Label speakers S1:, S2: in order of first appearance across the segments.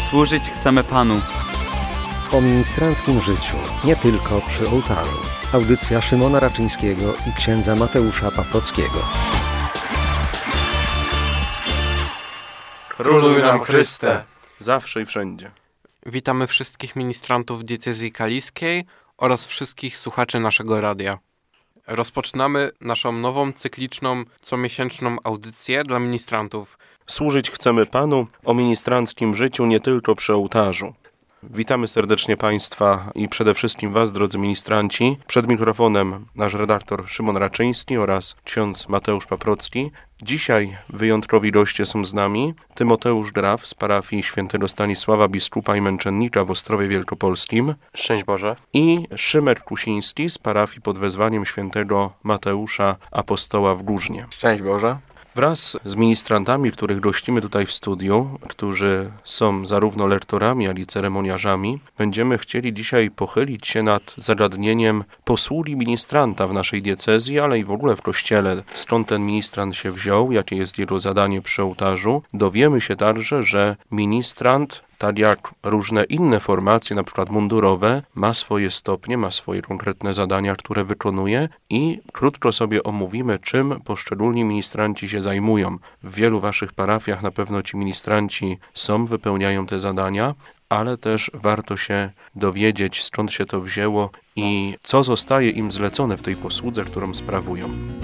S1: Służyć chcemy Panu.
S2: O ministranckim życiu, nie tylko przy ołtarzu. Audycja Szymona Raczyńskiego i księdza Mateusza Paprockiego.
S3: Króluj nam Chryste, zawsze i wszędzie.
S4: Witamy wszystkich ministrantów diecezji kaliskiej oraz wszystkich słuchaczy naszego radia. Rozpoczynamy naszą nową, cykliczną, comiesięczną audycję dla ministrantów.
S3: Służyć chcemy Panu o ministranckim życiu, nie tylko przy ołtarzu. Witamy serdecznie Państwa i przede wszystkim Was, drodzy ministranci. Przed mikrofonem nasz redaktor Szymon Raczyński oraz ksiądz Mateusz Paprocki. Dzisiaj wyjątkowi goście są z nami Tymoteusz Graf z parafii świętego Stanisława Biskupa i Męczennika w Ostrowie Wielkopolskim.
S4: Szczęść Boże.
S3: I Szymek Kusiński z parafii pod wezwaniem świętego Mateusza Apostoła w Górznie.
S5: Szczęść Boże.
S3: Wraz z ministrantami, których gościmy tutaj w studiu, którzy są zarówno lektorami, jak i ceremoniarzami, będziemy chcieli dzisiaj pochylić się nad zagadnieniem posługi ministranta w naszej diecezji, ale i w ogóle w Kościele. Skąd ten ministrant się wziął, jakie jest jego zadanie przy ołtarzu. Dowiemy się także, że ministrant, tak jak różne inne formacje, na przykład mundurowe, ma swoje stopnie, ma swoje konkretne zadania, które wykonuje i krótko sobie omówimy, czym poszczególni ministranci się zajmują. W wielu waszych parafiach na pewno ci ministranci są, wypełniają te zadania, ale też warto się dowiedzieć, skąd się to wzięło i co zostaje im zlecone w tej posłudze, którą sprawują.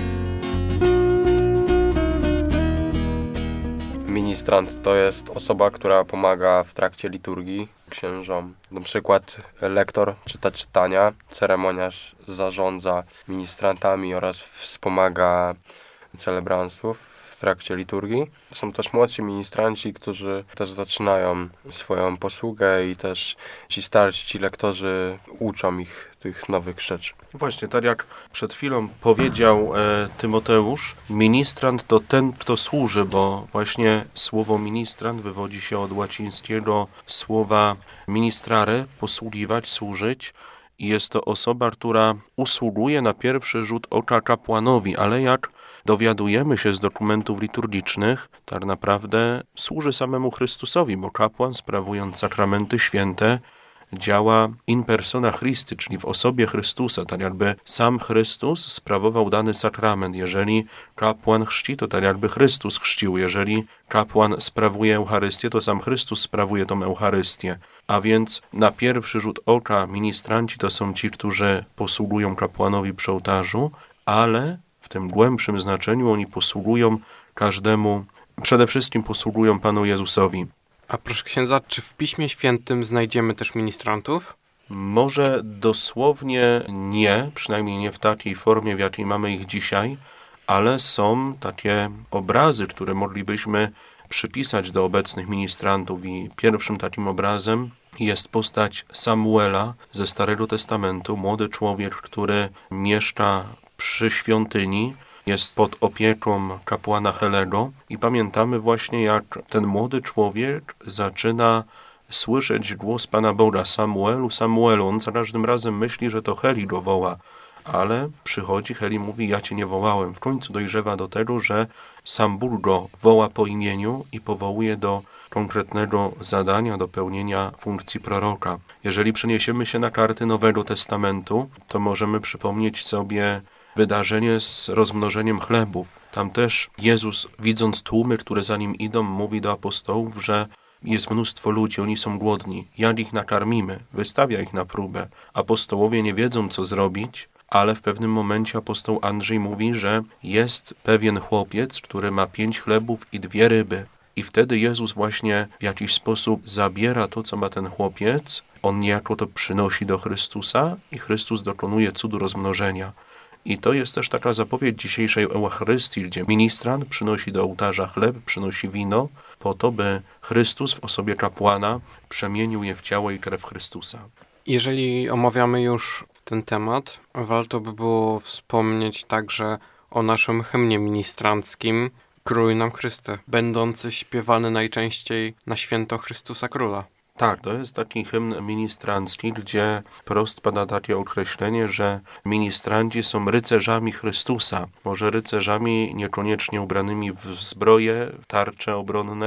S5: Ministrant to jest osoba, która pomaga w trakcie liturgii księżom. Na przykład lektor czyta czytania, ceremoniarz zarządza ministrantami oraz wspomaga celebrantów w trakcie liturgii. Są też młodsi ministranci, którzy też zaczynają swoją posługę i też ci starsi, ci lektorzy uczą ich tych nowych rzeczy.
S3: Właśnie, tak jak przed chwilą powiedział Tymoteusz, ministrant to ten, kto służy, bo właśnie słowo ministrant wywodzi się od łacińskiego słowa ministrare, posługiwać, służyć. I jest to osoba, która usługuje na pierwszy rzut oka kapłanowi, ale jak dowiadujemy się z dokumentów liturgicznych, tak naprawdę służy samemu Chrystusowi, bo kapłan, sprawując sakramenty święte, działa in persona Christi, czyli w osobie Chrystusa, tak jakby sam Chrystus sprawował dany sakrament. Jeżeli kapłan chrzci, to tak jakby Chrystus chrzcił. Jeżeli kapłan sprawuje Eucharystię, to sam Chrystus sprawuje tą Eucharystię. A więc na pierwszy rzut oka ministranci to są ci, którzy posługują kapłanowi przy ołtarzu, ale w tym głębszym znaczeniu oni posługują każdemu, przede wszystkim posługują Panu Jezusowi.
S4: A proszę księdza, czy w Piśmie Świętym znajdziemy też ministrantów?
S3: Może dosłownie nie, przynajmniej nie w takiej formie, w jakiej mamy ich dzisiaj, ale są takie obrazy, które moglibyśmy przypisać do obecnych ministrantów i pierwszym takim obrazem jest postać Samuela ze Starego Testamentu, młody człowiek, który mieszka przy świątyni, jest pod opieką kapłana Helego i pamiętamy właśnie, jak ten młody człowiek zaczyna słyszeć głos Pana Boga: Samuelu, Samuelu. On za każdym razem myśli, że to Heli go woła, ale przychodzi, Heli mówi: ja Cię nie wołałem. W końcu dojrzewa do tego, że sam Bóg go woła po imieniu i powołuje do konkretnego zadania, do pełnienia funkcji proroka. Jeżeli przeniesiemy się na karty Nowego Testamentu, to możemy przypomnieć sobie wydarzenie z rozmnożeniem chlebów. Tam też Jezus, widząc tłumy, które za Nim idą, mówi do apostołów, że jest mnóstwo ludzi, oni są głodni, jak ich nakarmimy, wystawia ich na próbę. Apostołowie nie wiedzą, co zrobić, ale w pewnym momencie apostoł Andrzej mówi, że jest pewien chłopiec, który ma 5 chlebów i 2 ryby. I wtedy Jezus właśnie w jakiś sposób zabiera to, co ma ten chłopiec, on niejako to przynosi do Chrystusa i Chrystus dokonuje cudu rozmnożenia. I to jest też taka zapowiedź dzisiejszej Eucharystii, gdzie ministrant przynosi do ołtarza chleb, przynosi wino, po to, by Chrystus w osobie kapłana przemienił je w ciało i krew Chrystusa.
S4: Jeżeli omawiamy już ten temat, warto by było wspomnieć także o naszym hymnie ministranckim Króluj nam Chryste, będący śpiewany najczęściej na święto Chrystusa Króla.
S3: Tak, to jest taki hymn ministrancki, gdzie wprost pada takie określenie, że ministranci są rycerzami Chrystusa. Może rycerzami niekoniecznie ubranymi w zbroje, tarcze obronne,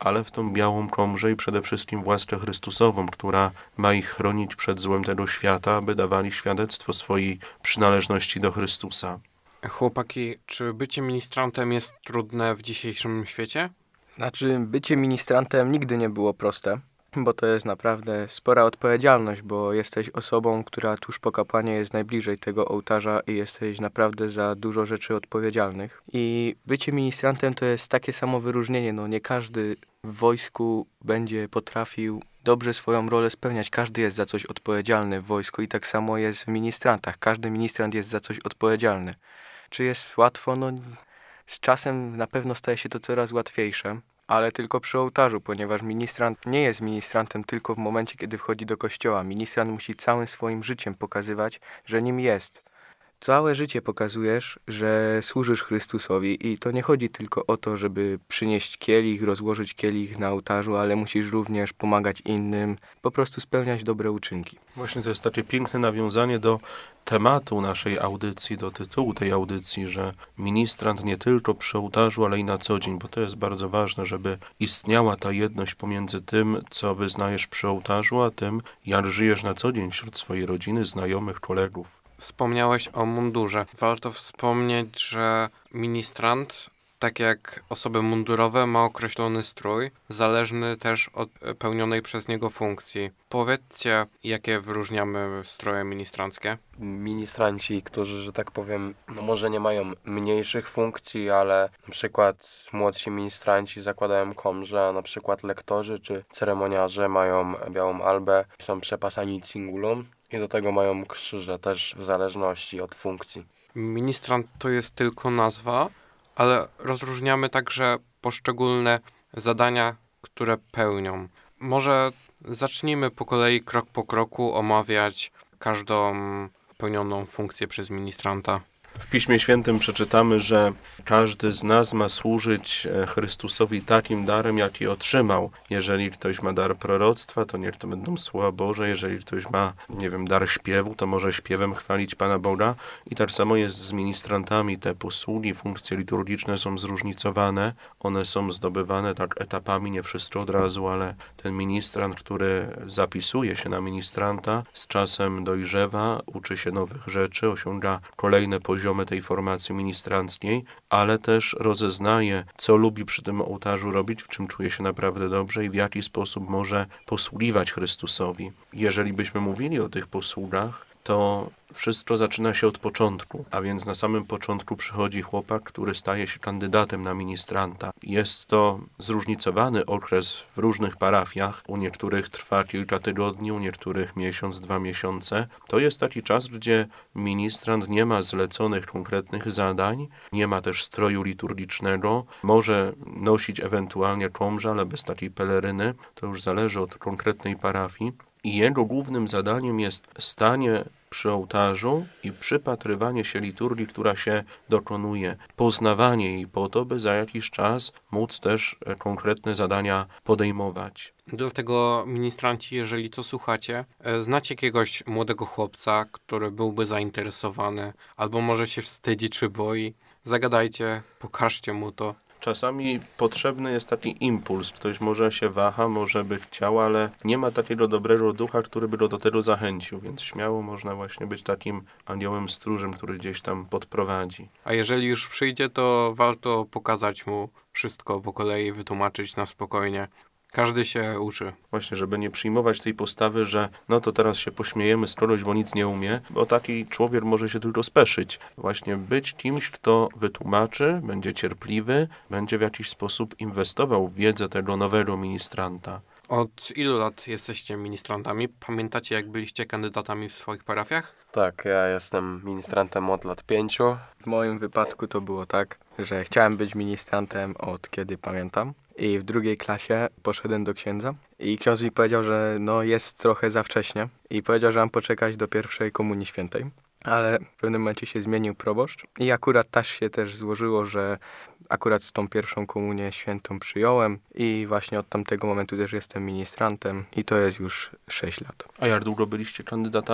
S3: ale w tą białą komrze i przede wszystkim w łaskę Chrystusową, która ma ich chronić przed złem tego świata, aby dawali świadectwo swojej przynależności do Chrystusa.
S4: Chłopaki, czy bycie ministrantem jest trudne w dzisiejszym świecie?
S1: Znaczy, bycie ministrantem nigdy nie było proste, bo to jest naprawdę spora odpowiedzialność, bo jesteś osobą, która tuż po kapłanie jest najbliżej tego ołtarza i jesteś naprawdę za dużo rzeczy odpowiedzialnych. I bycie ministrantem to jest takie samo wyróżnienie, no nie każdy w wojsku będzie potrafił dobrze swoją rolę spełniać. Każdy jest za coś odpowiedzialny w wojsku i tak samo jest w ministrantach. Każdy ministrant jest za coś odpowiedzialny. Czy jest łatwo? No z czasem na pewno staje się to coraz łatwiejsze, ale tylko przy ołtarzu, ponieważ ministrant nie jest ministrantem tylko w momencie, kiedy wchodzi do kościoła. Ministrant musi całym swoim życiem pokazywać, że nim jest. Całe życie pokazujesz, że służysz Chrystusowi i to nie chodzi tylko o to, żeby przynieść kielich, rozłożyć kielich na ołtarzu, ale musisz również pomagać innym, po prostu spełniać dobre uczynki.
S3: Właśnie to jest takie piękne nawiązanie do tematu naszej audycji, do tytułu tej audycji, że ministrant nie tylko przy ołtarzu, ale i na co dzień, bo to jest bardzo ważne, żeby istniała ta jedność pomiędzy tym, co wyznajesz przy ołtarzu, a tym, jak żyjesz na co dzień wśród swojej rodziny, znajomych, kolegów.
S4: Wspomniałeś o mundurze. Warto wspomnieć, że ministrant, tak jak osoby mundurowe, ma określony strój, zależny też od pełnionej przez niego funkcji. Powiedzcie, jakie wyróżniamy stroje ministranckie?
S5: Ministranci, którzy, że tak powiem, no może nie mają mniejszych funkcji, ale na przykład młodsi ministranci zakładają komrze, a na przykład lektorzy czy ceremoniarze mają białą albę, są przepasani cingulą i do tego mają krzyże, też w zależności od funkcji.
S4: Ministrant to jest tylko nazwa, ale rozróżniamy także poszczególne zadania, które pełnią. Może zacznijmy po kolei, krok po kroku, omawiać każdą pełnioną funkcję przez ministranta.
S3: W Piśmie Świętym przeczytamy, że każdy z nas ma służyć Chrystusowi takim darem, jaki otrzymał. Jeżeli ktoś ma dar proroctwa, to niech to będą słowa Boże. Jeżeli ktoś ma, dar śpiewu, to może śpiewem chwalić Pana Boga. I tak samo jest z ministrantami. Te posługi, funkcje liturgiczne są zróżnicowane. One są zdobywane tak etapami, nie wszystko od razu, ale ten ministrant, który zapisuje się na ministranta, z czasem dojrzewa, uczy się nowych rzeczy, osiąga kolejne poziomy tej formacji ministranckiej, ale też rozeznaje, co lubi przy tym ołtarzu robić, w czym czuje się naprawdę dobrze i w jaki sposób może posługiwać Chrystusowi. Jeżeli byśmy mówili o tych posługach, to wszystko zaczyna się od początku, a więc na samym początku przychodzi chłopak, który staje się kandydatem na ministranta. Jest to zróżnicowany okres w różnych parafiach. U niektórych trwa kilka tygodni, u niektórych miesiąc, 2 miesiące. To jest taki czas, gdzie ministrant nie ma zleconych konkretnych zadań, nie ma też stroju liturgicznego, może nosić ewentualnie komrze, ale bez takiej peleryny. To już zależy od konkretnej parafii. I jego głównym zadaniem jest stanie przy ołtarzu i przypatrywanie się liturgii, która się dokonuje, poznawanie jej po to, by za jakiś czas móc też konkretne zadania podejmować.
S4: Dlatego ministranci, jeżeli to słuchacie, znacie jakiegoś młodego chłopca, który byłby zainteresowany, albo może się wstydzi czy boi, zagadajcie, pokażcie mu to.
S3: Czasami potrzebny jest taki impuls. Ktoś może się waha, może by chciał, ale nie ma takiego dobrego ducha, który by go do tego zachęcił, więc śmiało można właśnie być takim aniołem stróżem, który gdzieś tam podprowadzi.
S4: A jeżeli już przyjdzie, to warto pokazać mu wszystko po kolei, wytłumaczyć na spokojnie. Każdy się uczy.
S3: Właśnie, żeby nie przyjmować tej postawy, że no to teraz się pośmiejemy z kogoś, bo nic nie umie, bo taki człowiek może się tylko speszyć. Właśnie być kimś, kto wytłumaczy, będzie cierpliwy, będzie w jakiś sposób inwestował w wiedzę tego nowego ministranta.
S4: Od ilu lat jesteście ministrantami? Pamiętacie, jak byliście kandydatami w swoich parafiach?
S5: Tak, ja jestem ministrantem od lat 5.
S1: W moim wypadku to było tak, że chciałem być ministrantem od kiedy pamiętam. I w 2. klasie poszedłem do księdza i ksiądz mi powiedział, że jest trochę za wcześnie i powiedział, że mam poczekać do pierwszej komunii świętej. Ale w pewnym momencie się zmienił proboszcz i akurat też złożyło, że akurat tą pierwszą komunię świętą przyjąłem i właśnie od tamtego momentu też jestem ministrantem i to jest już 6 lat.
S3: A jak długo byliście kandydatami?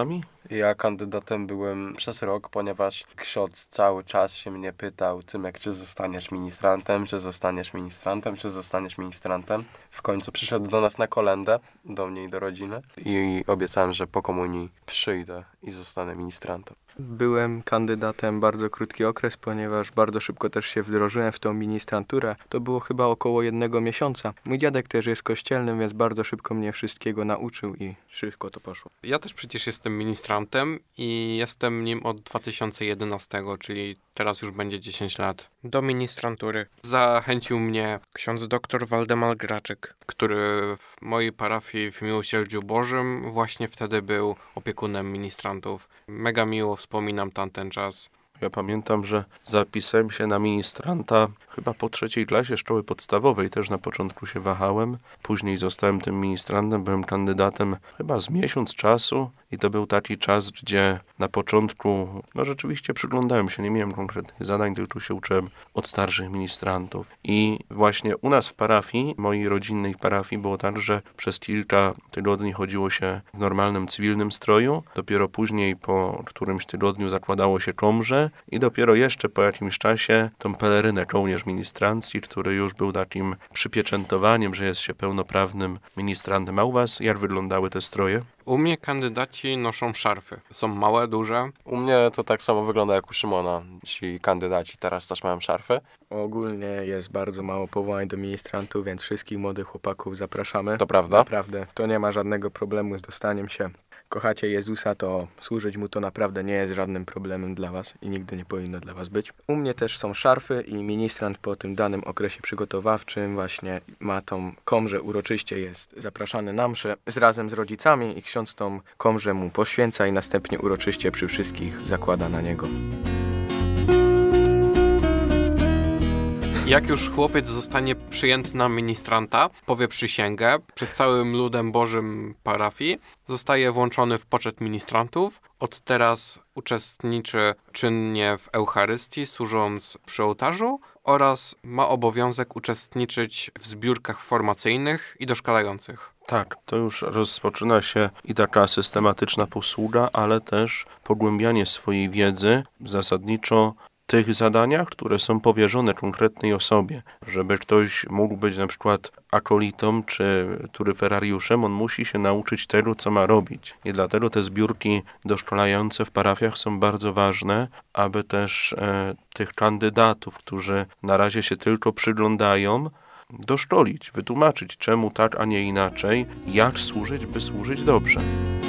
S5: Ja kandydatem byłem przez rok, ponieważ ksiądz cały czas się mnie pytał, Tymek, czy zostaniesz ministrantem, czy zostaniesz ministrantem, czy zostaniesz ministrantem. W końcu przyszedł do nas na kolędę, do mnie i do rodziny i obiecałem, że po komunii przyjdę i zostanę ministrantem.
S1: Byłem kandydatem bardzo krótki okres, ponieważ bardzo szybko też się wdrożyłem w tą ministranturę. To było chyba około 1 miesiąca. Mój dziadek też jest kościelnym, więc bardzo szybko mnie wszystkiego nauczył i szybko to poszło.
S4: Ja też przecież jestem ministrantem i jestem nim od 2011, czyli teraz już będzie 10 lat. Do ministrantury zachęcił mnie ksiądz dr Waldemar Graczyk, który w mojej parafii w Miłosierdziu Bożym właśnie wtedy był opiekunem ministrantów. Mega miło wspominam tamten czas.
S3: Ja pamiętam, że zapisałem się na ministranta chyba po 3. klasie szkoły podstawowej. Też na początku się wahałem. Później zostałem tym ministrantem, byłem kandydatem chyba z miesiąc czasu i to był taki czas, gdzie na początku rzeczywiście przyglądałem się, nie miałem konkretnych zadań, tylko się uczyłem od starszych ministrantów. I właśnie u nas w parafii, mojej rodzinnej parafii, było tak, że przez kilka tygodni chodziło się w normalnym cywilnym stroju. Dopiero później po którymś tygodniu zakładało się komrze i dopiero jeszcze po jakimś czasie tą pelerynę kołnierz ministrancki, który już był takim przypieczętowaniem, że jest się pełnoprawnym ministrantem. A u was jak wyglądały te stroje?
S4: U mnie kandydaci noszą szarfy. Są małe, duże.
S5: U mnie to tak samo wygląda jak u Szymona. Ci kandydaci teraz też mają szarfy.
S1: Ogólnie jest bardzo mało powołań do ministrantów, więc wszystkich młodych chłopaków zapraszamy.
S5: To prawda?
S1: Naprawdę, to nie ma żadnego problemu z dostaniem się. Kochacie Jezusa, to służyć Mu to naprawdę nie jest żadnym problemem dla was i nigdy nie powinno dla was być. U mnie też są szarfy i ministrant po tym danym okresie przygotowawczym właśnie ma tą komrze uroczyście jest zapraszany na mszę razem z rodzicami i ksiądz tą komrze mu poświęca i następnie uroczyście przy wszystkich zakłada na niego.
S4: Jak już chłopiec zostanie przyjęty na ministranta, powie przysięgę przed całym ludem Bożym parafii, zostaje włączony w poczet ministrantów. Od teraz uczestniczy czynnie w Eucharystii, służąc przy ołtarzu oraz ma obowiązek uczestniczyć w zbiórkach formacyjnych i doszkalających.
S3: Tak, to już rozpoczyna się i taka systematyczna posługa, ale też pogłębianie swojej wiedzy zasadniczo tych zadaniach, które są powierzone konkretnej osobie. Żeby ktoś mógł być na przykład akolitą czy turyferariuszem, on musi się nauczyć tego, co ma robić. I dlatego te zbiórki doszkalające w parafiach są bardzo ważne, aby też tych kandydatów, którzy na razie się tylko przyglądają, doszkolić, wytłumaczyć, czemu tak, a nie inaczej, jak służyć, by służyć dobrze.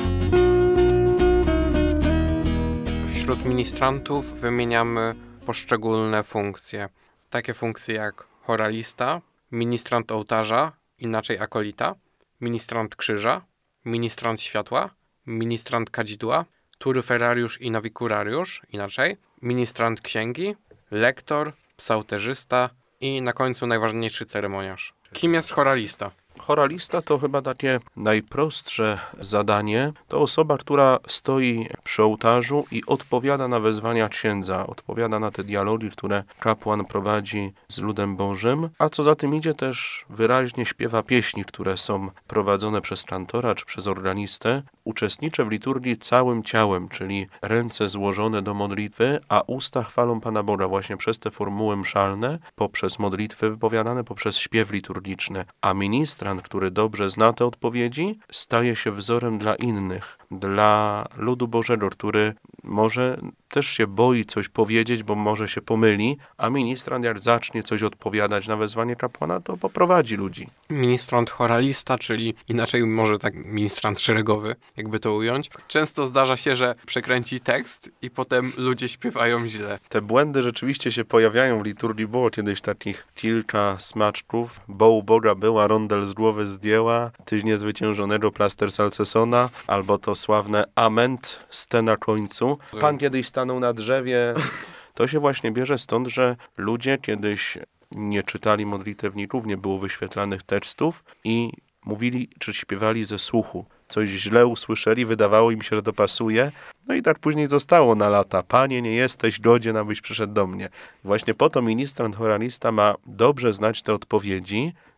S4: Wśród ministrantów wymieniamy poszczególne funkcje. Takie funkcje jak choralista, ministrant ołtarza, inaczej akolita, ministrant krzyża, ministrant światła, ministrant kadzidła, turyferariusz i nawikurariusz, inaczej, ministrant księgi, lektor, psałterzysta i na końcu najważniejszy ceremoniarz. Kim jest choralista?
S3: Choralista to chyba takie najprostsze zadanie. To osoba, która stoi przy ołtarzu i odpowiada na wezwania księdza, odpowiada na te dialogi, które kapłan prowadzi z ludem Bożym, a co za tym idzie też wyraźnie śpiewa pieśni, które są prowadzone przez kantora czy przez organistę. Uczestniczy w liturgii całym ciałem, czyli ręce złożone do modlitwy, a usta chwalą Pana Boga właśnie przez te formuły mszalne, poprzez modlitwy wypowiadane, poprzez śpiew liturgiczny. A ministrant, który dobrze zna te odpowiedzi, staje się wzorem dla innych, dla ludu Bożego, który może też się boi coś powiedzieć, bo może się pomyli, a ministrant jak zacznie coś odpowiadać na wezwanie kapłana, to poprowadzi ludzi.
S4: Ministrant choralista, czyli inaczej może tak ministrant szeregowy, jakby to ująć. Często zdarza się, że przekręci tekst i potem ludzie śpiewają źle.
S3: Te błędy rzeczywiście się pojawiają w liturgii. Było kiedyś takich kilka smaczków. Bo u Boga była, rondel z głowy zdjęła, tyś niezwyciężonego plaster Salcesona, albo to sławne ament ste na końcu. Pan kiedyś stanął na drzewie. To się właśnie bierze stąd, że ludzie kiedyś nie czytali modlitewników, nie było wyświetlanych tekstów i mówili czy śpiewali ze słuchu. Coś źle usłyszeli, wydawało im się, że to pasuje. No i tak później zostało na lata. Panie, nie jesteś godzien, abyś przyszedł do mnie. Właśnie po to ministrant choralista ma dobrze znać te odpowiedzi,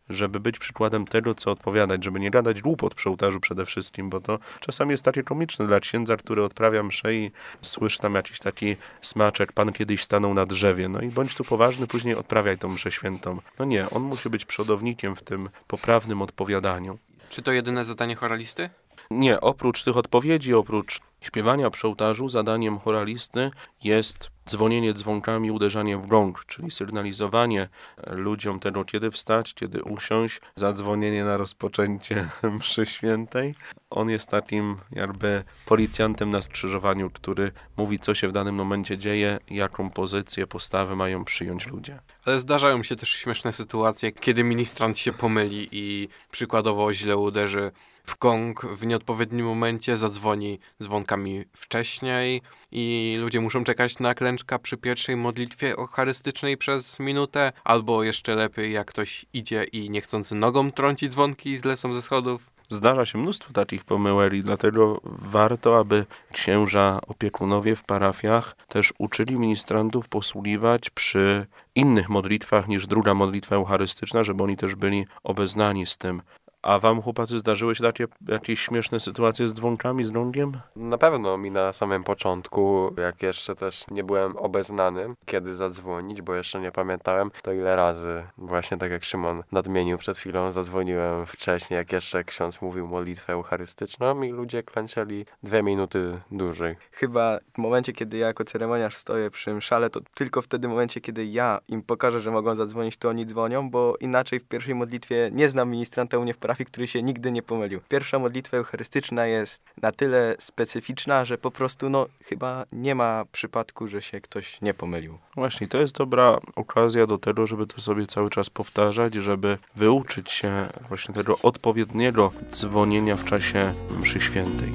S3: żeby być przykładem tego, co odpowiadać, żeby nie gadać głupot przy ołtarzu przede wszystkim, bo to czasami jest takie komiczne dla księdza, który odprawia mszę i słyszy tam jakiś taki smaczek, Pan kiedyś stanął na drzewie, no i bądź tu poważny, później odprawiaj tą mszę świętą. No nie, on musi być przodownikiem w tym poprawnym odpowiadaniu.
S4: Czy to jedyne zadanie choralisty?
S3: Nie, oprócz tych odpowiedzi, oprócz śpiewania przy ołtarzu, zadaniem choralisty jest dzwonienie dzwonkami, uderzanie w gong, czyli sygnalizowanie ludziom tego, kiedy wstać, kiedy usiąść, zadzwonienie na rozpoczęcie mszy świętej. On jest takim jakby policjantem na skrzyżowaniu, który mówi, co się w danym momencie dzieje, jaką pozycję, postawę mają przyjąć ludzie.
S4: Ale zdarzają się też śmieszne sytuacje, kiedy ministrant się pomyli i przykładowo źle uderzy w gong w nieodpowiednim momencie, zadzwoni dzwonkami wcześniej i ludzie muszą czekać na klęczka przy pierwszej modlitwie eucharystycznej przez minutę, albo jeszcze lepiej, jak ktoś idzie i niechcący nogą trąci dzwonki i zlecą ze schodów.
S3: Zdarza się mnóstwo takich pomyłek i dlatego warto, aby księża, opiekunowie w parafiach też uczyli ministrantów posługiwać przy innych modlitwach niż druga modlitwa eucharystyczna, żeby oni też byli obeznani z tym. A wam, chłopacy, zdarzyły się takie jakieś śmieszne sytuacje z dzwonkami, z gongiem?
S5: Na pewno mi na samym początku, jak jeszcze też nie byłem obeznany, kiedy zadzwonić, bo jeszcze nie pamiętałem, to ile razy, właśnie tak jak Szymon nadmienił przed chwilą, zadzwoniłem wcześniej, jak jeszcze ksiądz mówił modlitwę eucharystyczną i ludzie klęczeli 2 minuty dłużej.
S1: Chyba w momencie, kiedy ja jako ceremoniarz stoję przy mszale, to tylko wtedy w momencie, kiedy ja im pokażę, że mogą zadzwonić, to oni dzwonią, bo inaczej w pierwszej modlitwie nie znam ministranta u mnie w parafii, który się nigdy nie pomylił. Pierwsza modlitwa eucharystyczna jest na tyle specyficzna, że po prostu chyba nie ma przypadku, że się ktoś nie pomylił.
S3: Właśnie, to jest dobra okazja do tego, żeby to sobie cały czas powtarzać, żeby wyuczyć się właśnie tego odpowiedniego dzwonienia w czasie mszy świętej.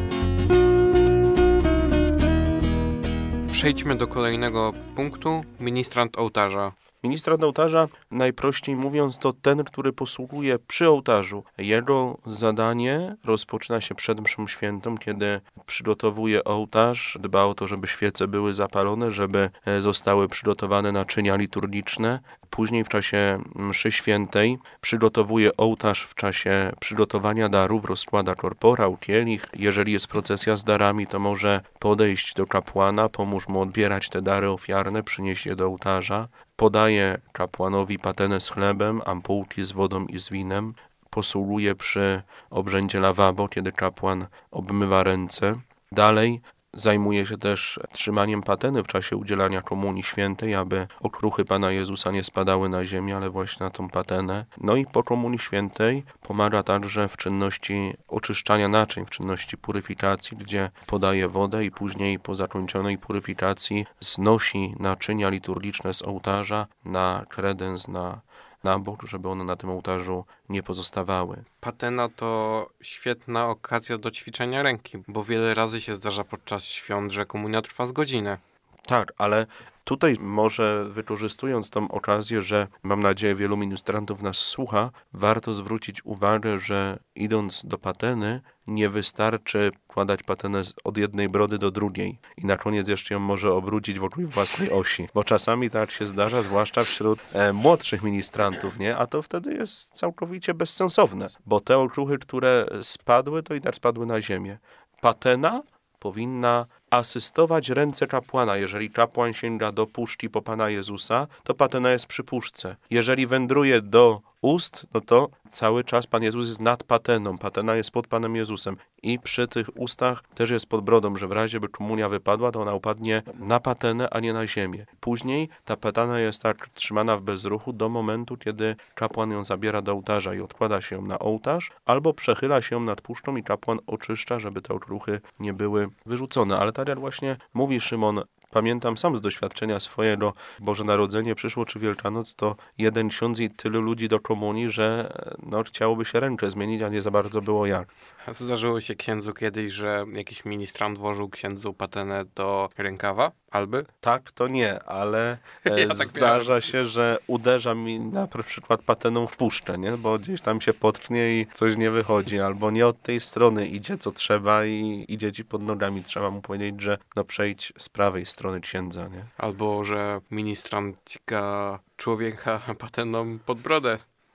S4: Przejdźmy do kolejnego punktu. Ministrant ołtarza.
S3: Ministrant ołtarza, najprościej mówiąc, to ten, który posługuje przy ołtarzu. Jego zadanie rozpoczyna się przed mszą świętą, kiedy przygotowuje ołtarz, dba o to, żeby świece były zapalone, żeby zostały przygotowane naczynia liturgiczne. Później w czasie mszy świętej przygotowuje ołtarz w czasie przygotowania darów, rozkłada korporał, kielich. Jeżeli jest procesja z darami, to może podejść do kapłana, pomóż mu odbierać te dary ofiarne, przynieść je do ołtarza. Podaje kapłanowi patenę z chlebem, ampułki z wodą i z winem. Posługuje przy obrzędzie lawabo, kiedy kapłan obmywa ręce. Dalej zajmuje się też trzymaniem pateny w czasie udzielania komunii świętej, aby okruchy Pana Jezusa nie spadały na ziemię, ale właśnie na tą patenę. No i po komunii świętej pomaga także w czynności oczyszczania naczyń, w czynności puryfikacji, gdzie podaje wodę i później po zakończonej puryfikacji znosi naczynia liturgiczne z ołtarza na kredens, na bok, żeby one na tym ołtarzu nie pozostawały.
S4: Patena to świetna okazja do ćwiczenia ręki, bo wiele razy się zdarza podczas świąt, że komunia trwa z godzinę.
S3: Tak, ale tutaj może wykorzystując tą okazję, że mam nadzieję wielu ministrantów nas słucha, warto zwrócić uwagę, że idąc do pateny nie wystarczy kładać patenę od jednej brody do drugiej i na koniec jeszcze ją może obrócić wokół własnej osi, bo czasami tak się zdarza, zwłaszcza wśród młodszych ministrantów, nie? A to wtedy jest całkowicie bezsensowne, bo te okruchy, które spadły, to i tak spadły na ziemię. Patena powinna asystować ręce kapłana. Jeżeli kapłan sięga do puszki po Pana Jezusa, to patena jest przy puszce. Jeżeli wędruje do ust, no to cały czas Pan Jezus jest nad pateną. Patena jest pod Panem Jezusem. I przy tych ustach też jest pod brodą, że w razie by komunia wypadła, to ona upadnie na patenę, a nie na ziemię. Później ta patena jest tak trzymana w bezruchu do momentu, kiedy kapłan ją zabiera do ołtarza i odkłada się ją na ołtarz, albo przechyla się ją nad puszczą i kapłan oczyszcza, żeby te okruchy nie były wyrzucone. Ale tak jak właśnie mówi Szymon, pamiętam sam z doświadczenia swojego, Boże Narodzenie przyszło czy Wielkanoc, to jeden ksiądz i tylu ludzi do komunii, że chciałoby się rękę zmienić, a nie za bardzo było jak.
S4: Zdarzyło się księdzu kiedyś, że jakiś ministrant włożył księdzu patenę do rękawa? Alby?
S3: Tak, to nie, ale
S4: Ja
S3: zdarza się, że uderza mi na przykład pateną w puszczę, nie? Bo gdzieś tam się potknie i coś nie wychodzi, albo nie od tej strony idzie co trzeba i idzie ci pod nogami. Trzeba mu powiedzieć, że przejdź z prawej strony księdza, nie?
S4: Albo, że ministrant cika człowieka pateną pod brodę.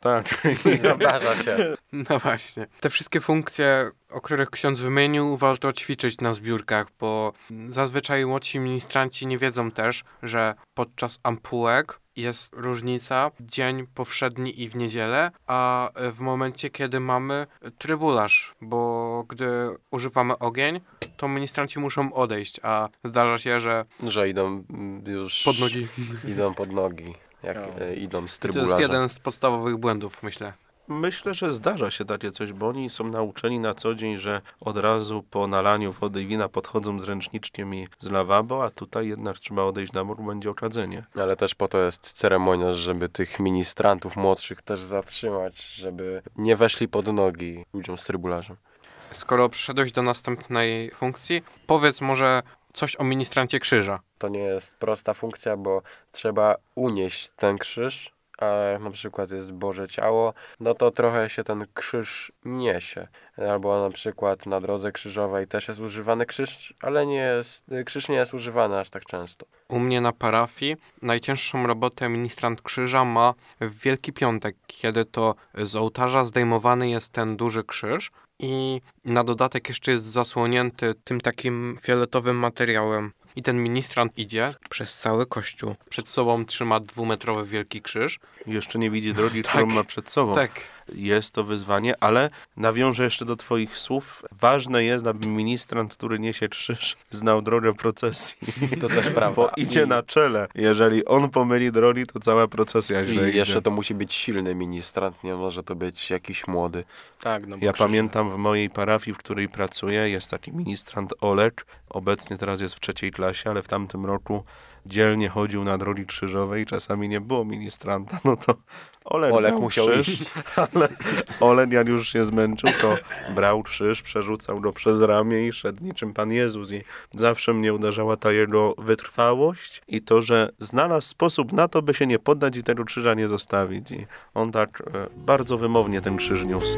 S3: Tak.
S5: Zdarza się.
S4: No właśnie. Te wszystkie funkcje, o których ksiądz wymienił, warto ćwiczyć na zbiórkach, bo zazwyczaj młodsi ministranci nie wiedzą też, że podczas ampułek jest różnica dzień powszedni i w niedzielę, a w momencie, kiedy mamy trybularz, bo gdy używamy ogień, to ministranci muszą odejść, a zdarza się, że
S5: Że idą już...
S4: pod nogi.
S5: Idą pod nogi, jak idą z
S4: To
S5: trybularza.
S4: jest jeden z podstawowych błędów, myślę.
S3: Myślę, że zdarza się takie coś, bo oni są nauczeni na co dzień, że od razu po nalaniu wody i wina podchodzą z ręczniczkiem i z lawabo, a tutaj jednak trzeba odejść na mur, będzie okadzenie.
S5: Ale też po to jest ceremoniarz, żeby tych ministrantów młodszych też zatrzymać, żeby nie weszli pod nogi ludziom z trybularzem.
S4: Skoro przyszedłeś do następnej funkcji, powiedz może coś o ministrancie krzyża.
S5: To nie jest prosta funkcja, bo trzeba unieść ten krzyż, a jak na przykład jest Boże Ciało, no to trochę się ten krzyż niesie. Albo na przykład na drodze krzyżowej też jest używany krzyż, ale krzyż nie jest używany aż tak często.
S4: U mnie na parafii najcięższą robotę ministrant krzyża ma w Wielki Piątek, kiedy to z ołtarza zdejmowany jest ten duży krzyż i na dodatek jeszcze jest zasłonięty tym takim fioletowym materiałem. I ten ministrant idzie przez cały kościół. Przed sobą trzyma 2-metrowy wielki krzyż.
S3: Jeszcze nie widzi drogi, którą ma przed sobą.
S4: Tak.
S3: Jest to wyzwanie, ale nawiążę jeszcze do twoich słów. Ważne jest, aby ministrant, który niesie krzyż, znał drogę procesji.
S5: To też prawda.
S3: Bo idzie na czele. Jeżeli on pomyli drogi, to cała procesja źle
S5: I jeszcze
S3: idzie.
S5: to musi być silny ministrant, nie może to być jakiś młody.
S1: Tak, no bo
S3: Ja
S1: krzyż-
S3: pamiętam w mojej parafii, w której pracuję, jest taki ministrant Olek. Obecnie teraz jest w 3. klasie, ale w tamtym roku dzielnie chodził na drogi krzyżowe i czasami nie było ministranta. No to Olek brał
S5: musiał
S3: krzyż,
S5: iść.
S3: ale Olek jak już się zmęczył, to brał krzyż, przerzucał go przez ramię i szedł niczym Pan Jezus. I zawsze mnie uderzała ta jego wytrwałość i to, że znalazł sposób na to, by się nie poddać i tego krzyża nie zostawić. I on tak bardzo wymownie ten krzyż niósł.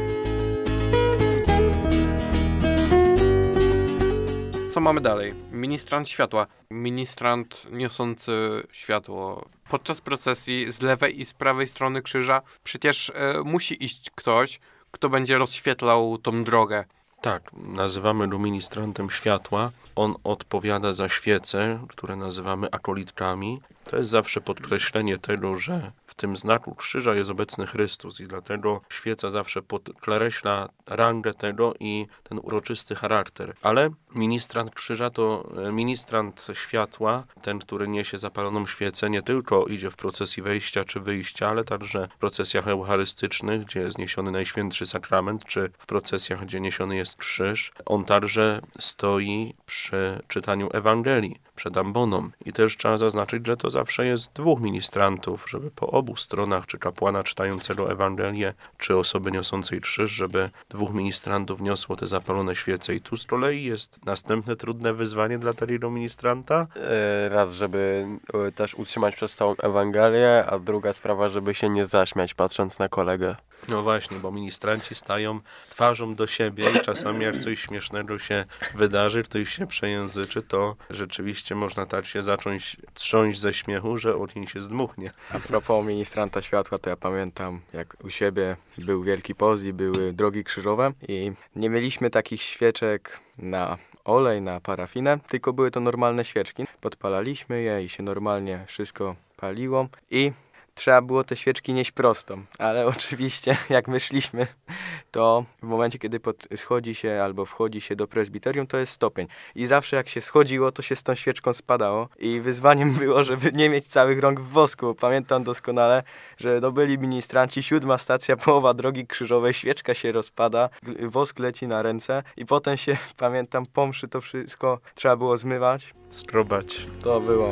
S4: Co mamy dalej? Ministrant światła. Ministrant niosący światło. Podczas procesji z lewej i z prawej strony krzyża przecież musi iść ktoś, kto będzie rozświetlał tą drogę.
S3: Tak, nazywamy go ministrantem światła. On odpowiada za świece, które nazywamy akolitkami. To jest zawsze podkreślenie tego, że w tym znaku krzyża jest obecny Chrystus i dlatego świeca zawsze podkreśla rangę tego i ten uroczysty charakter. Ale ministrant krzyża to ministrant światła, ten, który niesie zapaloną świecę, nie tylko idzie w procesji wejścia czy wyjścia, ale także w procesjach eucharystycznych, gdzie jest niesiony Najświętszy Sakrament, czy w procesjach, gdzie niesiony jest krzyż. On także stoi przy czytaniu Ewangelii, przed amboną. I też trzeba zaznaczyć, że to zawsze jest 2 ministrantów, żeby po obu stronach, czy kapłana czytającego Ewangelię, czy osoby niosącej krzyż, żeby 2 ministrantów niosło te zapalone świece. I tu z kolei jest następne trudne wyzwanie dla takiego ministranta.
S5: Raz, żeby też utrzymać przez całą Ewangelię, a druga sprawa, żeby się nie zaśmiać patrząc na kolegę.
S3: No właśnie, bo ministranci stają twarzą do siebie i czasami jak coś śmiesznego się wydarzy, ktoś się przejęzyczy, to rzeczywiście można tak się zacząć trząść ze śmiechu, że ogień się zdmuchnie.
S1: A propos ministranta światła, to ja pamiętam, jak u siebie był Wielki Post i były drogi krzyżowe i nie mieliśmy takich świeczek na olej, na parafinę, tylko były to normalne świeczki. Podpalaliśmy je i się normalnie wszystko paliło i trzeba było te świeczki nieść prosto, ale oczywiście jak myśleliśmy, to w momencie, kiedy schodzi się albo wchodzi się do prezbiterium, to jest stopień. I zawsze jak się schodziło, to się z tą świeczką spadało i wyzwaniem było, żeby nie mieć całych rąk w wosku. Pamiętam doskonale, że byli ministranci, 7. stacja, połowa drogi krzyżowej, świeczka się rozpada, wosk leci na ręce i potem się, pamiętam, po mszy to wszystko trzeba było zmywać.
S3: Skrobać.
S1: To było...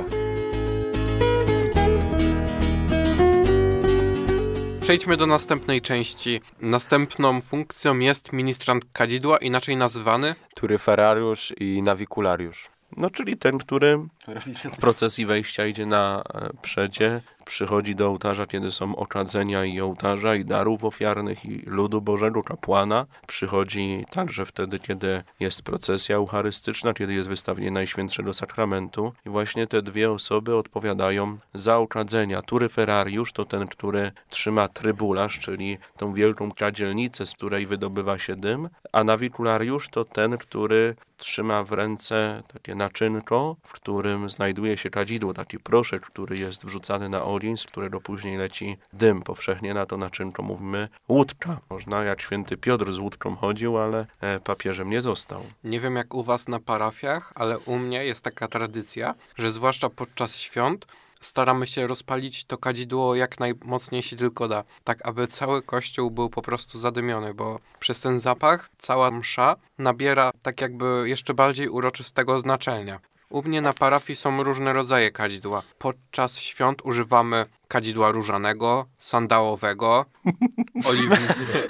S4: Przejdźmy do następnej części. Następną funkcją jest ministrant kadzidła, inaczej nazywany.
S5: Turyferariusz i nawikulariusz.
S3: No czyli ten, który w procesji wejścia idzie na przedzie, przychodzi do ołtarza, kiedy są oczadzenia i ołtarza, i darów ofiarnych, i ludu Bożego, kapłana. Przychodzi także wtedy, kiedy jest procesja eucharystyczna, kiedy jest wystawienie Najświętszego Sakramentu. I właśnie te dwie osoby odpowiadają za oczadzenia. Turyferariusz to ten, który trzyma trybularz, czyli tą wielką kadzielnicę, z której wydobywa się dym, a nawikulariusz to ten, który trzyma w ręce takie naczynko, w którym znajduje się kadzidło, taki proszek, który jest wrzucany na ogień, z którego później leci dym. Powszechnie na to naczynko mówimy łódka. Można, jak święty Piotr z łódką chodził, ale papieżem nie został.
S4: Nie wiem jak u was na parafiach, ale u mnie jest taka tradycja, że zwłaszcza podczas świąt staramy się rozpalić to kadzidło jak najmocniej się tylko da, tak aby cały kościół był po prostu zadymiony, bo przez ten zapach cała msza nabiera tak jakby jeszcze bardziej uroczystego znaczenia. U mnie na parafii są różne rodzaje kadzidła. Podczas świąt używamy kadzidła różanego, sandałowego, oliwnego.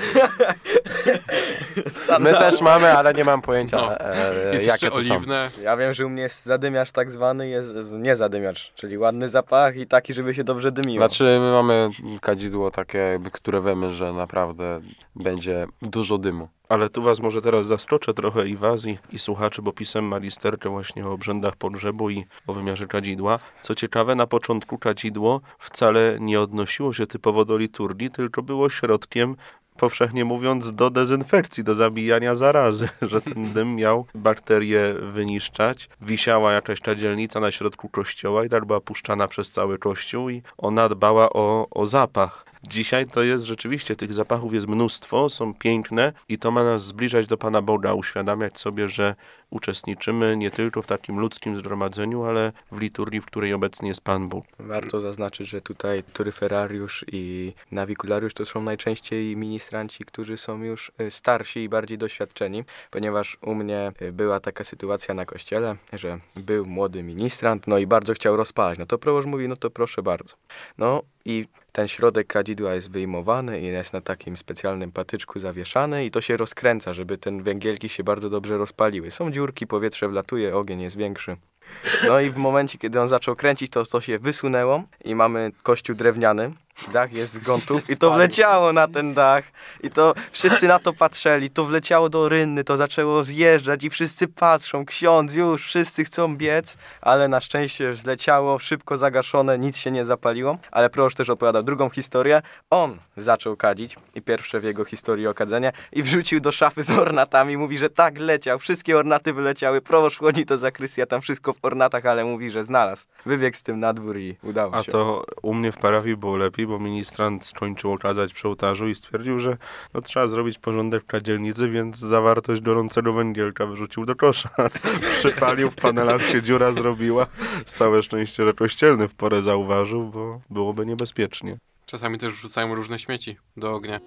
S5: My też mamy, ale nie mam pojęcia,
S4: Jest
S5: jakie
S4: jeszcze
S5: to są.
S4: oliwne.
S1: Ja wiem, że u mnie jest zadymiarz tak zwany, jest nie zadymiarz, czyli ładny zapach i taki, żeby się dobrze dymiło.
S5: Znaczy, my mamy kadzidło takie, które wiemy, że naprawdę będzie dużo dymu.
S3: Ale tu was może teraz zaskoczę trochę i was, i słuchaczy, bo pisałem magisterkę właśnie o obrzędach pogrzebu i o wymiarze kadzidła. Co ciekawe, na początku kadzidło wcale nie odnosiło się typowo do liturgii, tylko było środkiem, powszechnie mówiąc, do dezynfekcji, do zabijania zarazy, że ten dym miał bakterie wyniszczać. Wisiała jakaś kadzielnica na środku kościoła i tak była puszczana przez cały kościół i ona dbała o zapach. Dzisiaj to jest rzeczywiście, tych zapachów jest mnóstwo, są piękne i to ma nas zbliżać do Pana Boga, uświadamiać sobie, że uczestniczymy nie tylko w takim ludzkim zgromadzeniu, ale w liturgii, w której obecny jest Pan Bóg.
S1: Warto zaznaczyć, że tutaj turyferariusz i nawikulariusz to są najczęściej ministranci, którzy są już starsi i bardziej doświadczeni, ponieważ u mnie była taka sytuacja na kościele, że był młody ministrant, no i bardzo chciał rozpalać. No to proboszcz mówi, no to proszę bardzo. No i ten środek kadzidła jest wyjmowany i jest na takim specjalnym patyczku zawieszany i to się rozkręca, żeby ten węgielki się bardzo dobrze rozpaliły. Są dziurki, powietrze wlatuje, ogień jest większy. No i w momencie, kiedy on zaczął kręcić, to się wysunęło i mamy kościół drewniany. Dach jest z gątów i to wleciało na ten dach i to wszyscy na to patrzyli, to wleciało do rynny, to zaczęło zjeżdżać i wszyscy patrzą, ksiądz już, wszyscy chcą biec, ale na szczęście zleciało, szybko zagaszone, nic się nie zapaliło, ale proboszcz też opowiadał drugą historię, on zaczął kadzić i pierwsze w jego historii okadzenia i wrzucił do szafy z ornatami, mówi, że tak leciał, wszystkie ornaty wyleciały, proboszcz wchodzi do zakrystia, tam wszystko w ornatach, ale mówi, że znalazł, wybiegł z tym na dwór i udało się.
S3: A to u mnie w parafii było lepiej, bo ministrant skończył okazać przy ołtarzu i stwierdził, że no, trzeba zrobić porządek w kadzielnicy, więc zawartość gorącego węgielka wyrzucił do kosza. Przypalił, w panelach się dziura zrobiła. Całe szczęście, że kościelny w porę zauważył, bo byłoby niebezpiecznie.
S4: Czasami też wrzucają różne śmieci do ognia.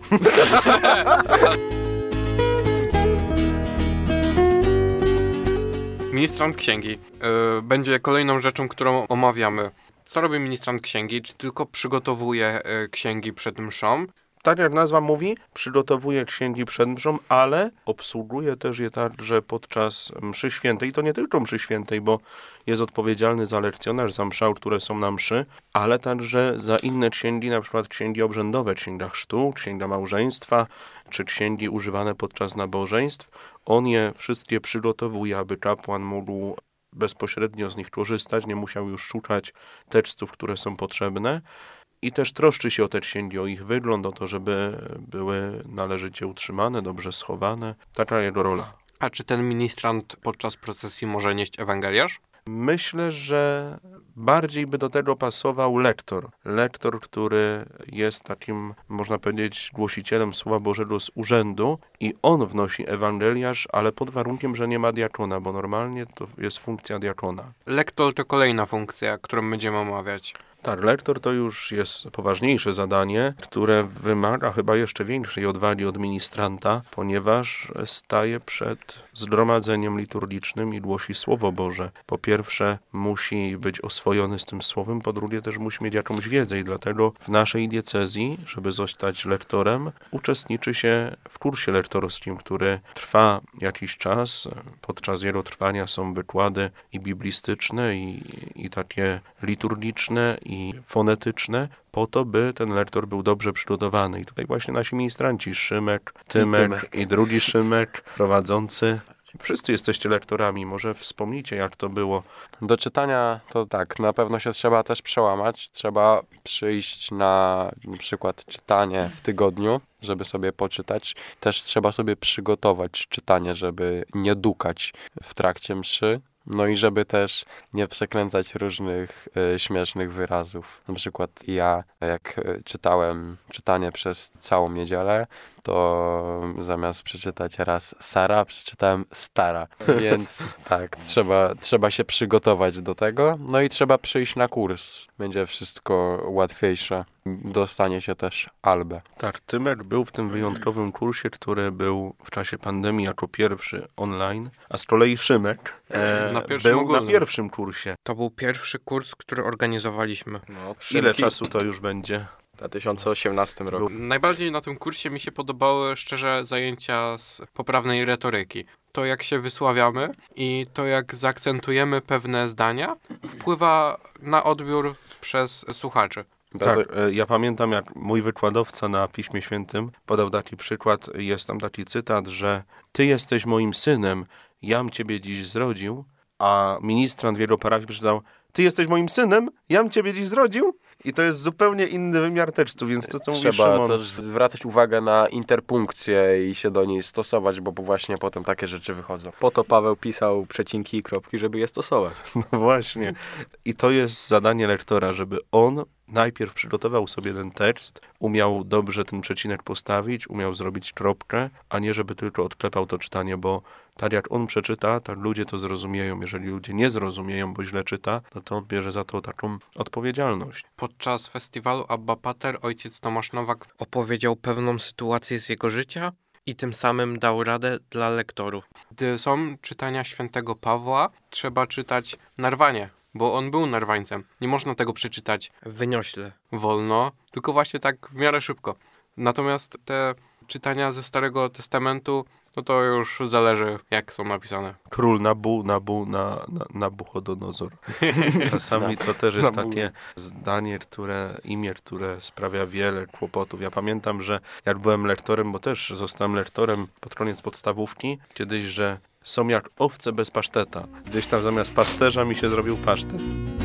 S4: Ministrant księgi będzie kolejną rzeczą, którą omawiamy. Co robi ministrant księgi? Czy tylko przygotowuje księgi przed mszą?
S3: Tak jak nazwa mówi, przygotowuje księgi przed mszą, ale obsługuje też je także podczas mszy świętej. I to nie tylko mszy świętej, bo jest odpowiedzialny za lekcjonarz, za mszał, które są na mszy, ale także za inne księgi, na przykład księgi obrzędowe, księga chrztu, księga małżeństwa, czy księgi używane podczas nabożeństw. On je wszystkie przygotowuje, aby kapłan mógł bezpośrednio z nich korzystać, nie musiał już szukać tekstów, które są potrzebne. I też troszczy się o te księgi, o ich wygląd, o to, żeby były należycie utrzymane, dobrze schowane. Taka jego rola.
S4: A czy ten ministrant podczas procesji może nieść ewangeliarz?
S3: Myślę, że bardziej by do tego pasował lektor. Lektor, który jest takim, można powiedzieć, głosicielem Słowa Bożego z urzędu i on wnosi ewangeliarz, ale pod warunkiem, że nie ma diakona, bo normalnie to jest funkcja diakona.
S4: Lektor to kolejna funkcja, którą będziemy omawiać.
S3: Tak, lektor to już jest poważniejsze zadanie, które wymaga chyba jeszcze większej odwagi od ministranta, ponieważ staje przed zgromadzeniem liturgicznym i głosi Słowo Boże. Po pierwsze musi być oswojony z tym Słowem, po drugie też musi mieć jakąś wiedzę i dlatego w naszej diecezji, żeby zostać lektorem, uczestniczy się w kursie lektorskim, który trwa jakiś czas. Podczas jego trwania są wykłady i biblistyczne, i i takie liturgiczne, i fonetyczne, po to, by ten lektor był dobrze przygotowany. I tutaj właśnie nasi ministranci, Szymek, Tymek i drugi Szymek, prowadzący. Wszyscy jesteście lektorami, może wspomnijcie, jak to było.
S5: Do czytania to tak, na pewno się trzeba też przełamać. Trzeba przyjść na przykład czytanie w tygodniu, żeby sobie poczytać. Też trzeba sobie przygotować czytanie, żeby nie dukać w trakcie mszy. No i żeby też nie przekręcać różnych śmiesznych wyrazów. Na przykład ja, jak czytałem czytanie przez całą niedzielę, to zamiast przeczytać raz Sara, przeczytałem Stara. Więc tak, trzeba się przygotować do tego. No i trzeba przyjść na kurs. Będzie wszystko łatwiejsze. Dostanie się też albę.
S3: Tak, Tymek był w tym wyjątkowym kursie, który był w czasie pandemii jako pierwszy online, a z kolei Szymek był na pierwszym kursie.
S4: To był pierwszy kurs, który organizowaliśmy.
S1: No,
S3: Ile czasu to już będzie?
S1: W 2018 roku.
S4: Najbardziej na tym kursie mi się podobały szczerze zajęcia z poprawnej retoryki. To jak się wysławiamy i to jak zaakcentujemy pewne zdania wpływa na odbiór przez słuchaczy.
S3: Tak, ja pamiętam, jak mój wykładowca na Piśmie Świętym podał taki przykład, jest tam taki cytat, że Ty jesteś moim synem, jam Ciebie dziś zrodził, a ministrant w jego parafii przeczytał Ty jesteś moim synem, jam Ciebie dziś zrodził. I to jest zupełnie inny wymiar tekstu, więc to, co mówisz,
S5: Trzeba
S3: Szymon...
S5: też zwracać uwagę na interpunkcję i się do niej stosować, bo właśnie potem takie rzeczy wychodzą.
S1: Po to Paweł pisał przecinki i kropki, żeby je stosować.
S3: No właśnie. I to jest zadanie lektora, żeby on najpierw przygotował sobie ten tekst, umiał dobrze ten przecinek postawić, umiał zrobić kropkę, a nie żeby tylko odklepał to czytanie, bo tak jak on przeczyta, tak ludzie to zrozumieją. Jeżeli ludzie nie zrozumieją, bo źle czyta, no to on bierze za to taką odpowiedzialność.
S4: Podczas festiwalu Abba Pater ojciec Tomasz Nowak opowiedział pewną sytuację z jego życia i tym samym dał radę dla lektorów. Gdy są czytania świętego Pawła, trzeba czytać narwanie, bo on był narwańcem. Nie można tego przeczytać wyniośle, wolno, tylko właśnie tak w miarę szybko. Natomiast te czytania ze Starego Testamentu, no to już zależy, jak są napisane.
S3: Król Nabuchodonozor. Czasami to też jest takie zdanie, imię, które sprawia wiele kłopotów. Ja pamiętam, że jak byłem lektorem, bo też zostałem lektorem pod koniec podstawówki, kiedyś, że są jak owce bez paszteta. Gdzieś tam zamiast pasterza mi się zrobił pasztet.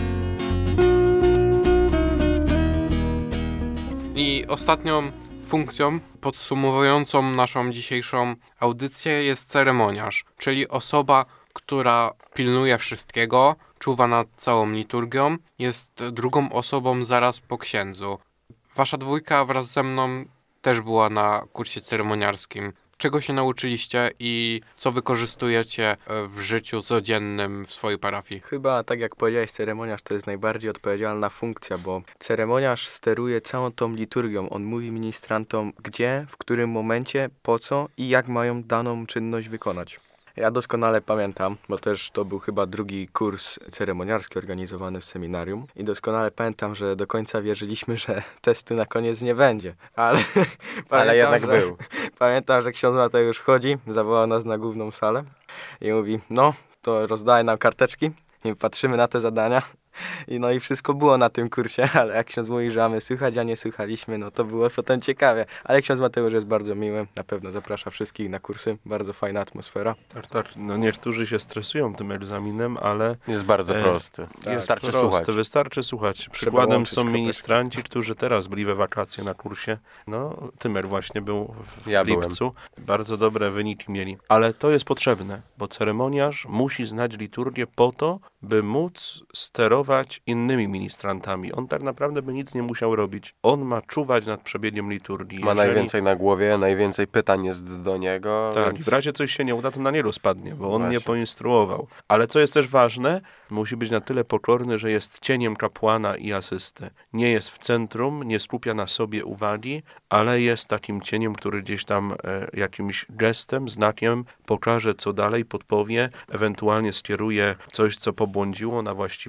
S4: I ostatnią funkcją podsumowującą naszą dzisiejszą audycję jest ceremoniarz, czyli osoba, która pilnuje wszystkiego, czuwa nad całą liturgią, jest drugą osobą zaraz po księdzu. Wasza dwójka wraz ze mną też była na kursie ceremoniarskim. Czego się nauczyliście i co wykorzystujecie w życiu codziennym w swojej parafii?
S1: Chyba, tak jak powiedziałeś, ceremoniarz to jest najbardziej odpowiedzialna funkcja, bo ceremoniarz steruje całą tą liturgią. On mówi ministrantom, gdzie, w którym momencie, po co i jak mają daną czynność wykonać. Ja doskonale pamiętam, bo też to był chyba drugi kurs ceremoniarski organizowany w seminarium i doskonale pamiętam, że do końca wierzyliśmy, że testu na koniec nie będzie, ale
S5: jednak był.
S1: Pamiętam, że ksiądz Mateusz wchodzi, zawołał nas na główną salę i mówi, no to rozdaje nam karteczki i patrzymy na te zadania. I wszystko było na tym kursie, ale jak ksiądz mówi, że mamy słuchać, a nie słuchaliśmy, no to było potem ciekawie. Ale ksiądz Mateusz jest bardzo miły, na pewno zaprasza wszystkich na kursy, bardzo fajna atmosfera.
S3: Tak, no niektórzy się stresują tym egzaminem, ale...
S5: Jest bardzo prosty.
S3: Wystarczy słuchać. Przykładem są ministranci, którzy teraz byli we wakacje na kursie. No, Tymer właśnie był w lipcu. Bardzo dobre wyniki mieli. Ale to jest potrzebne, bo ceremoniarz musi znać liturgię po to, by móc sterować innymi ministrantami. On tak naprawdę by nic nie musiał robić. On ma czuwać nad przebiegiem liturgii.
S5: Ma najwięcej na głowie, najwięcej pytań jest do niego.
S3: Tak,
S5: więc...
S3: w razie coś się nie uda, to na niego spadnie, bo on nie poinstruował. Ale co jest też ważne, musi być na tyle pokorny, że jest cieniem kapłana i asysty. Nie jest w centrum, nie skupia na sobie uwagi, ale jest takim cieniem, który gdzieś tam jakimś gestem, znakiem pokaże, co dalej, podpowie, ewentualnie skieruje coś, co pobłądziło na właściwe tory.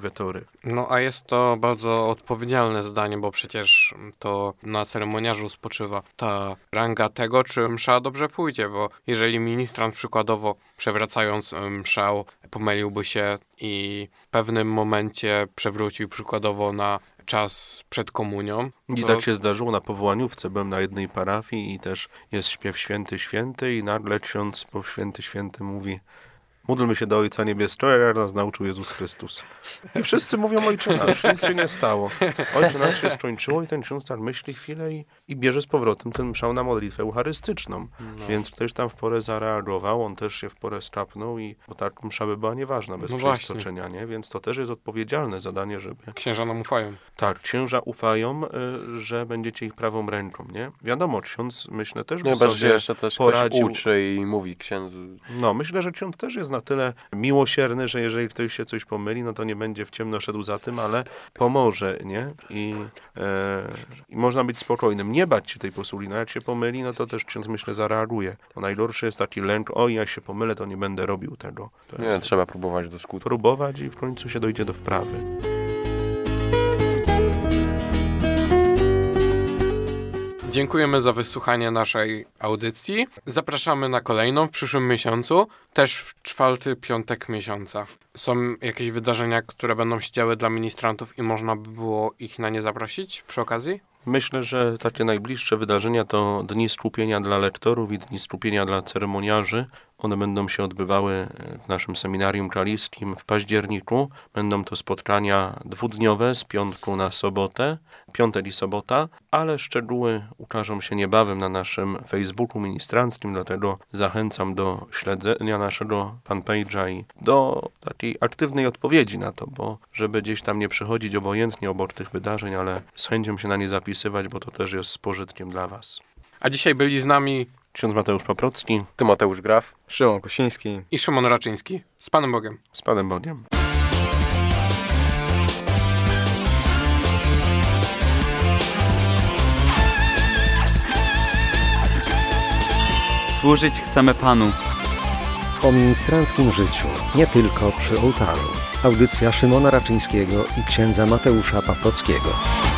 S4: No a jest to bardzo odpowiedzialne zdanie, bo przecież to na ceremoniarzu spoczywa ta ranga tego, czy msza dobrze pójdzie, bo jeżeli ministrant przykładowo przewracając mszę pomyliłby się i w pewnym momencie przewrócił przykładowo na czas przed komunią.
S3: I tak się zdarzyło na powołaniówce. Byłem na jednej parafii i też jest śpiew Święty, Święty i nagle ksiądz po Święty, Święty mówi: módlmy się do Ojca Niebieskiego, jak nas nauczył Jezus Chrystus. I wszyscy mówią Ojcze Nasz, nic się nie stało. Ojcze Nasz się skończyło i ten ksiądz tak myśli chwilę i bierze z powrotem ten mszał na modlitwę eucharystyczną. Więc ktoś tam w porę zareagował, on też się w porę skapnął, bo ta msza by była nieważna bez przeistoczenia, nie? Więc to też jest odpowiedzialne zadanie, żeby...
S4: Księża nam ufają.
S3: Tak, księża ufają, że będziecie ich prawą ręką, nie? Wiadomo, ksiądz, myślę, też by sobie
S5: że jeszcze też
S3: poradził.
S5: ktoś uczy i mówi księdzu.
S3: No, myślę, że ksiądz też jest na tyle miłosierny, że jeżeli ktoś się coś pomyli, no to nie będzie w ciemno szedł za tym, ale pomoże, nie? I można być spokojnym, nie bać się tej posuli. No jak się pomyli, no to też ksiądz, myślę, zareaguje. To najgorszy jest taki lęk: oj, jak się pomylę, to nie będę robił tego.
S5: Nie, trzeba próbować do skutku.
S3: Próbować i w końcu się dojdzie do wprawy.
S4: Dziękujemy za wysłuchanie naszej audycji. Zapraszamy na kolejną w przyszłym miesiącu, też w 4. piątek miesiąca. Są jakieś wydarzenia, które będą się działy dla ministrantów i można by było ich na nie zaprosić przy okazji?
S3: Myślę, że takie najbliższe wydarzenia to dni skupienia dla lektorów i dni skupienia dla ceremoniarzy. One będą się odbywały w naszym seminarium kaliskim w październiku. Będą to spotkania dwudniowe z piątku na sobotę, piątek i sobota, ale szczegóły ukażą się niebawem na naszym Facebooku ministranckim, dlatego zachęcam do śledzenia naszego fanpage'a i do takiej aktywnej odpowiedzi na to, bo żeby gdzieś tam nie przychodzić obojętnie obok tych wydarzeń, ale z chęcią się na nie zapisywać, bo to też jest z pożytkiem dla was.
S4: A dzisiaj byli z nami
S3: Ksiądz Mateusz Paprocki,
S5: Tymoteusz Graf,
S1: Szymon Kosiński
S4: i Szymon Raczyński. Z Panem Bogiem.
S3: z Panem Bogiem.
S6: Służyć chcemy Panu.
S2: O ministranckim życiu, nie tylko przy ołtarzu. Audycja Szymona Raczyńskiego i księdza Mateusza Paprockiego.